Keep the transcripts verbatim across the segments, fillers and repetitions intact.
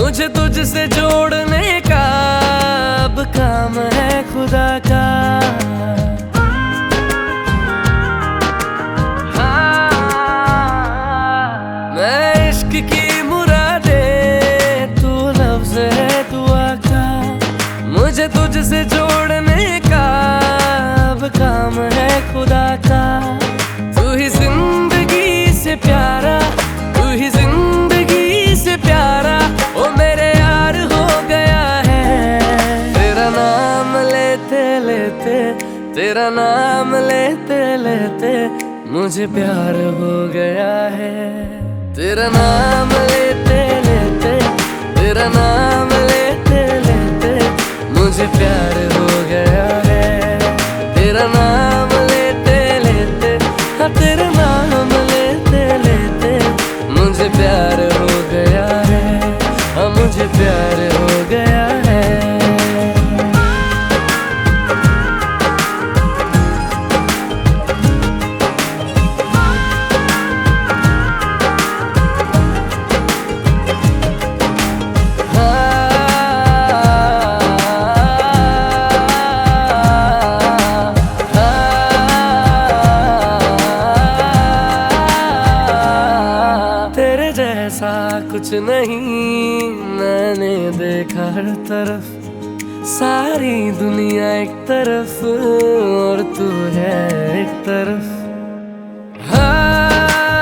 मुझे तुझसे जोड़ने का अब काम है खुदा का। मैं इश्क की मुरादे, तू लफ्ज़ है दुआ का। मुझे तुझसे जोड़ने का अब काम है खुदा का। तू ही जिंदगी से प्यारा, तू ही जिंदगी से प्यारा, ओ मेरे यार हो गया है। तेरा नाम लेते लेते, तेरा नाम लेते लेते मुझे प्यार हो गया है। तेरा नाम लेते लेते, तेरा नाम लेते लेते मुझे प्यार हो गया है। तेरा नाम लेते लेते, हाँ तेरा नाम लेते लेते मुझे प्यार हो गया है। हाँ मुझे प्यार हो गया है। ऐसा कुछ नहीं मैंने देखा हर तरफ, सारी दुनिया एक तरफ और तू है एक तरफ। हाँ,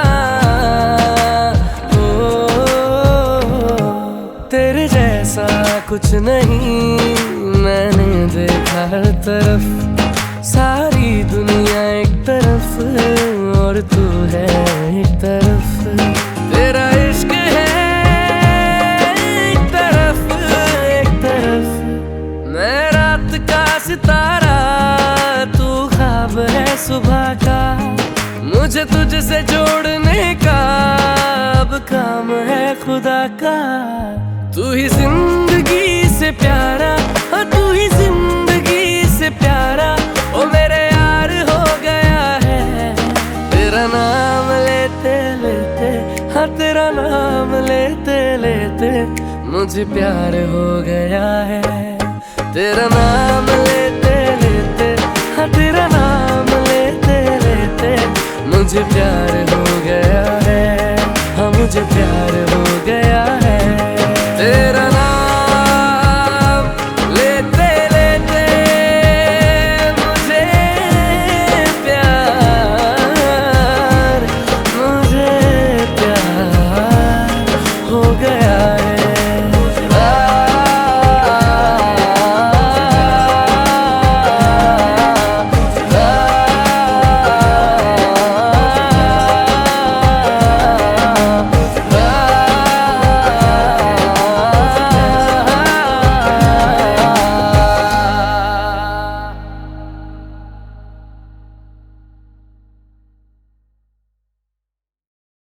ओ, तेरे जैसा कुछ नहीं मैंने देखा हर तरफ, सारी दुनिया एक तरफ और तू है एक तरफ। तेरा इश्क है एक तरफ एक तरफ, मैं रात का सितारा, तू ख्वाब है सुबह का। मुझे तुझसे जोड़ने का अब काम है खुदा का। तू ही जिंदगी से प्यारा, हाँ तू ही जिंदगी से प्यारा, ओ मेरे यार हो गया है। तेरा नाम लेते लेते, हाँ तेरा नाम लेते लेते मुझे प्यार हो गया है। तेरा नाम लेते लेते, हाँ तेरा नाम लेते लेते मुझे प्यार हो गया है। हाँ मुझे प्यार हो